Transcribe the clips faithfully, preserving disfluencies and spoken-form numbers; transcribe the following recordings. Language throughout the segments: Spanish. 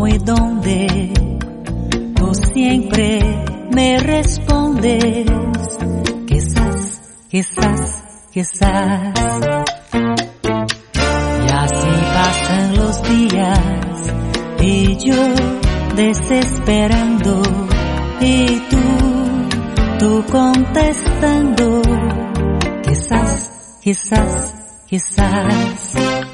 y dónde. Tú siempre me respondes, quizás, quizás, quizás. Y así pasan los días y yo desesperando y tú, tú contestando, quizás, quizás, quizás.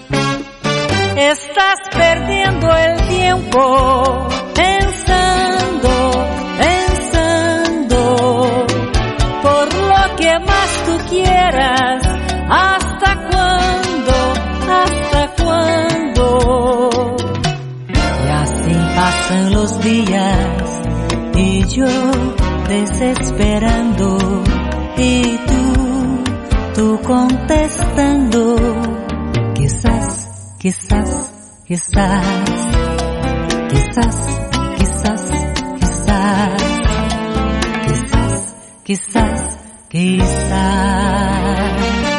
Estás perdiendo el tiempo pensando, pensando por lo que más tú quieras. ¿Hasta cuándo? ¿Hasta cuándo? Y así pasan los días y yo desesperando y tú, tú contestando, quizás, quizás, quizás, quizás, quizás, quizás, quizás, quizás, quizás.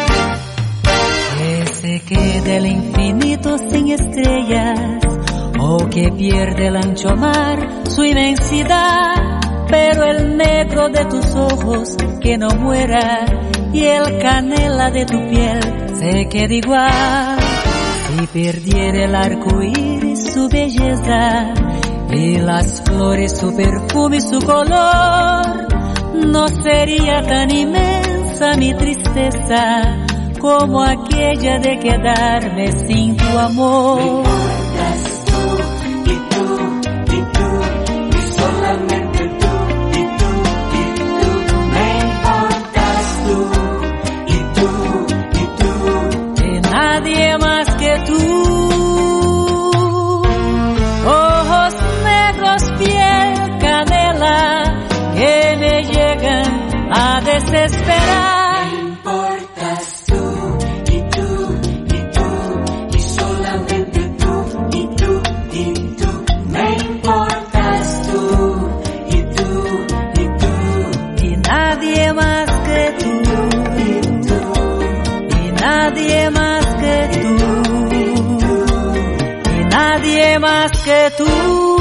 Que se quede el infinito sin estrellas, o que pierde el ancho mar su inmensidad, pero el negro de tus ojos que no muera y el canela de tu piel se quede igual. Si perdiera el arco iris su belleza y las flores su perfume y su color, no sería tan inmensa mi tristeza como aquella de quedarme sin tu amor. Me importas tú y tú y tú y solamente tú y tú y tú. Me importas tú y tú y tú y nadie más que tú. Ojos negros, piel canela que me llegan a desesperar. Me importas tú y tú y tú y solamente tú y tú y tú. Me importas tú y tú y tú Y nadie más que tú. y tú Y nadie más que tú. Y nadie más que tú.